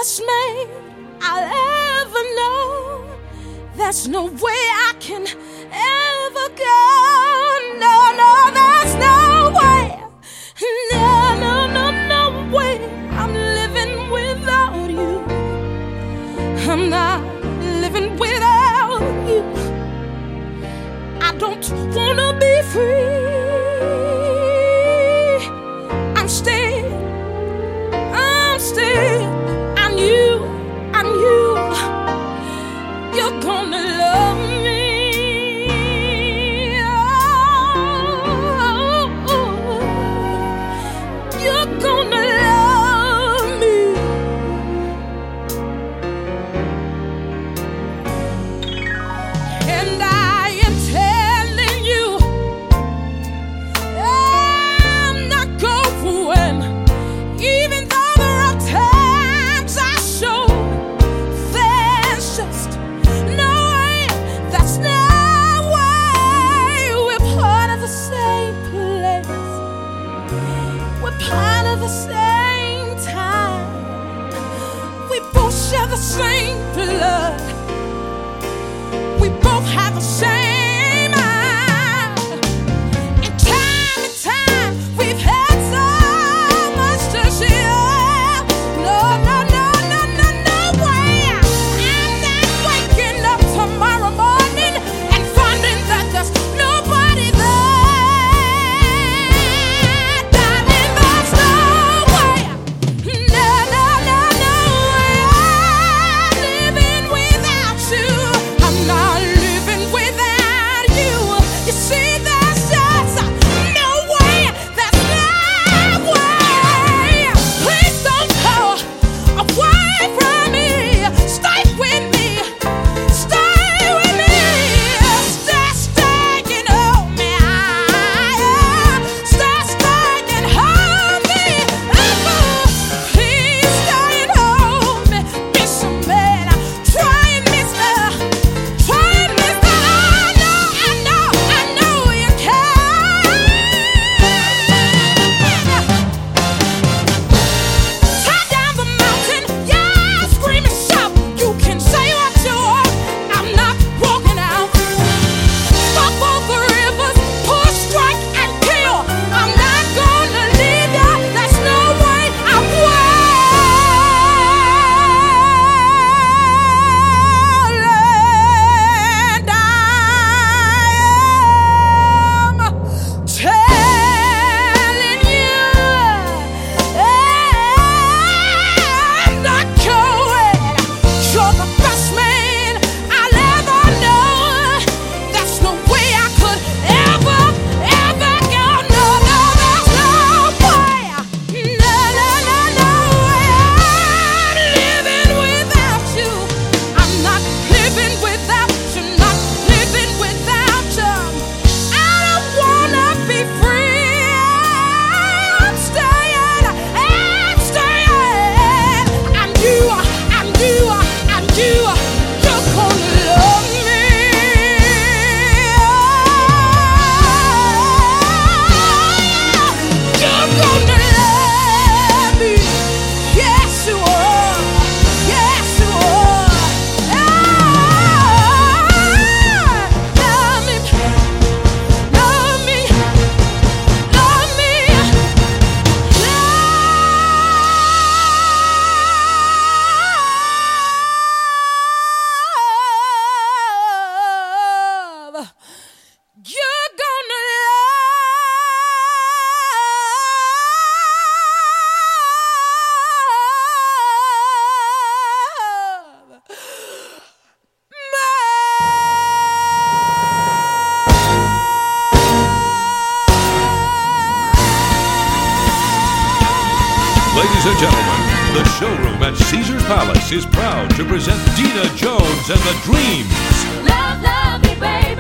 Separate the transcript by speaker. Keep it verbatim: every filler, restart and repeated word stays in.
Speaker 1: best man I'll ever know. There's no way I can ever go. No, no, there's no way. No, no, no, no way. I'm living without you. I'm not living without you. I don't wanna be free. I'm staying, I'm staying. I knew, I knew you're gonna love me. Oh, you're gonna love me. And I am telling you, I'm not going. Even though there are times I show, there's just no way, that's no way. We're part of the same place, we're part of the same time. We both share the same blood, we both have the same mind. And time and time we've had so much to share. No, no, no, no, no, no way. I'm not waking up tomorrow morning and finding that there's nobody there. Darling, there's no way. No, no, no, no way. I'm living without you. I'm not living without you. You see, there's just no way. There's no way. Please don't go away from me. Stay with me. Stay with me. Stay, staying on me. Stay, staying on me. Please stay on me. Miss a man. Try and miss her. Try and miss her. I know, I know, I know you can. Tie down the mountain, yeah, scream and shout. You can say what you want, I'm not walking out. Stop all the rivers, push, strike, and kill. I'm not gonna leave ya, there's no way I will. And I am telling you, I'm not going. You're the best man I'll ever know. There's no way I could ever, ever go. No, no, there's no way. No, no, no, no way. I'm living without you. I'm not living without you. Not living without you. I don't wanna be free. I'm staying. I'm staying. And you, and you, and you, you're gonna love me. You're gonna love me. Yes, you are. Yes, you are. Love me. Love me. Love me. Love. You're gonna love
Speaker 2: Ladies and gentlemen, the showroom at Caesar's Palace is proud to present Dina Jones and the Dreams.
Speaker 1: Love, love me, baby.